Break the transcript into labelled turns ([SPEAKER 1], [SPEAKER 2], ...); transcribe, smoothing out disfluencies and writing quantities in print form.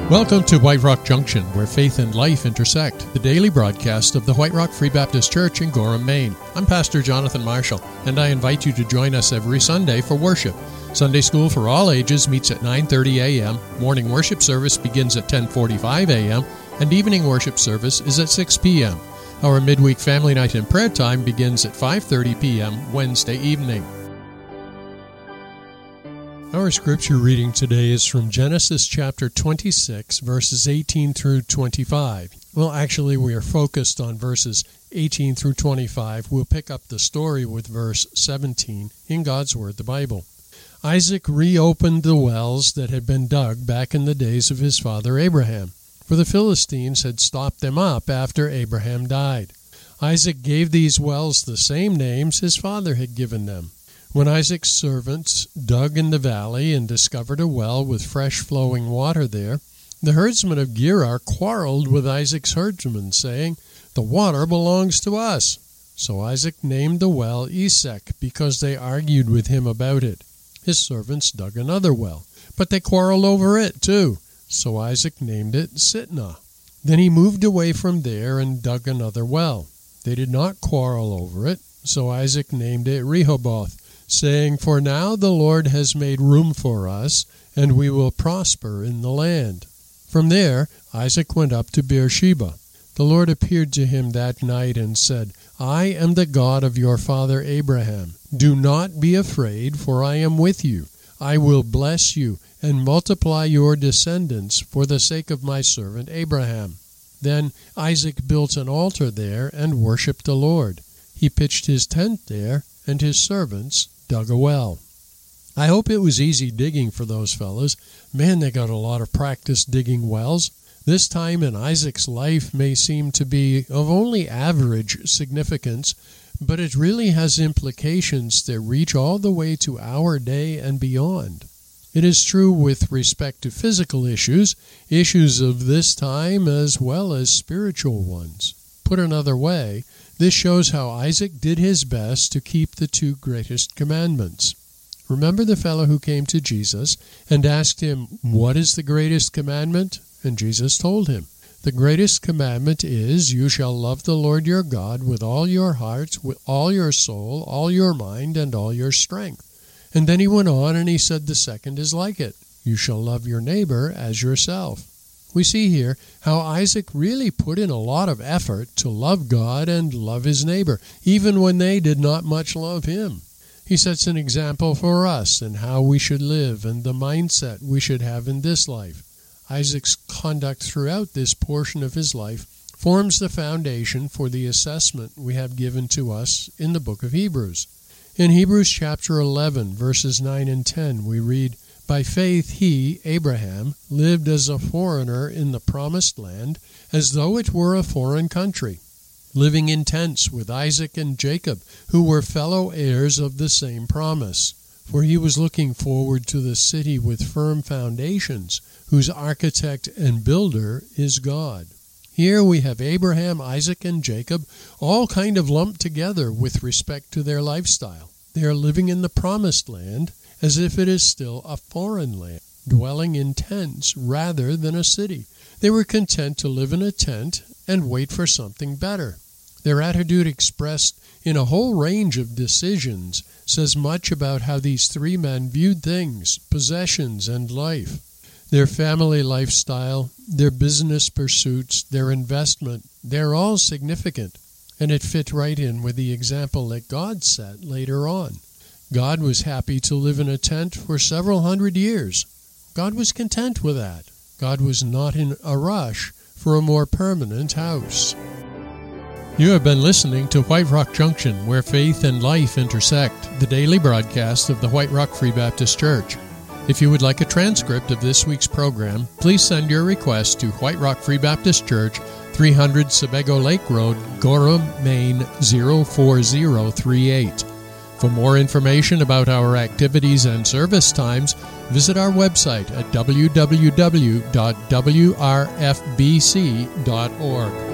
[SPEAKER 1] Welcome to White Rock Junction, where faith and life intersect, the daily broadcast of the White Rock Free Baptist Church in Gorham, Maine. I'm Pastor Jonathan Marshall, and I invite you to join us every Sunday for worship. Sunday school for all ages meets at 9:30 a.m., morning worship service begins at 10:45 a.m., and evening worship service is at 6 p.m. Our midweek family night and prayer time begins at 5:30 p.m. Wednesday evening. Our scripture reading today is from Genesis chapter 26, verses 18 through 25. Well, actually, we are focused on verses 18 through 25. We'll pick up the story with verse 17 in God's Word, the Bible. Isaac reopened the wells that had been dug back in the days of his father Abraham, for the Philistines had stopped them up after Abraham died. Isaac gave these wells the same names his father had given them. When Isaac's servants dug in the valley and discovered a well with fresh flowing water there, the herdsmen of Gerar quarreled with Isaac's herdsmen, saying, "The water belongs to us." So Isaac named the well Esek, because they argued with him about it. His servants dug another well, but they quarreled over it too. So Isaac named it Sitnah. Then he moved away from there and dug another well. They did not quarrel over it, so Isaac named it Rehoboth, saying, "For now the Lord has made room for us, and we will prosper in the land." From there Isaac went up to Beersheba. The Lord appeared to him that night and said, "I am the God of your father Abraham. Do not be afraid, for I am with you. I will bless you and multiply your descendants for the sake of my servant Abraham." Then Isaac built an altar there and worshipped the Lord. He pitched his tent there, and his servants dug a well. I hope it was easy digging for those fellows. Man, they got a lot of practice digging wells. This time in Isaac's life may seem to be of only average significance, but it really has implications that reach all the way to our day and beyond. It is true with respect to physical issues of this time as well as spiritual ones. Put another way, this shows how Isaac did his best to keep the two greatest commandments. Remember the fellow who came to Jesus and asked him, "What is the greatest commandment?" And Jesus told him, "The greatest commandment is, you shall love the Lord your God with all your heart, with all your soul, all your mind, and all your strength." And then he went on and he said the second is like it. You shall love your neighbor as yourself. We see here how Isaac really put in a lot of effort to love God and love his neighbor, even when they did not much love him. He sets an example for us in how we should live and the mindset we should have in this life. Isaac's conduct throughout this portion of his life forms the foundation for the assessment we have given to us in the book of Hebrews. In Hebrews chapter 11, verses 9 and 10, we read, "By faith he, Abraham, lived as a foreigner in the promised land, as though it were a foreign country, living in tents with Isaac and Jacob, who were fellow heirs of the same promise. For he was looking forward to the city with firm foundations, whose architect and builder is God." Here we have Abraham, Isaac, and Jacob all kind of lumped together with respect to their lifestyle. They are living in the promised land as if it is still a foreign land, dwelling in tents rather than a city. They were content to live in a tent and wait for something better. Their attitude, expressed in a whole range of decisions, says much about how these three men viewed things, possessions, and life. Their family lifestyle, their business pursuits, their investment, they're all significant, and it fit right in with the example that God set later on. God was happy to live in a tent for several hundred years. God was content with that. God was not in a rush for a more permanent house. You have been listening to White Rock Junction, where faith and life intersect, the daily broadcast of the White Rock Free Baptist Church. If you would like a transcript of this week's program, please send your request to White Rock Free Baptist Church, 300 Sebago Lake Road, Gorham, Maine, 04038. For more information about our activities and service times, visit our website at www.wrfbc.org.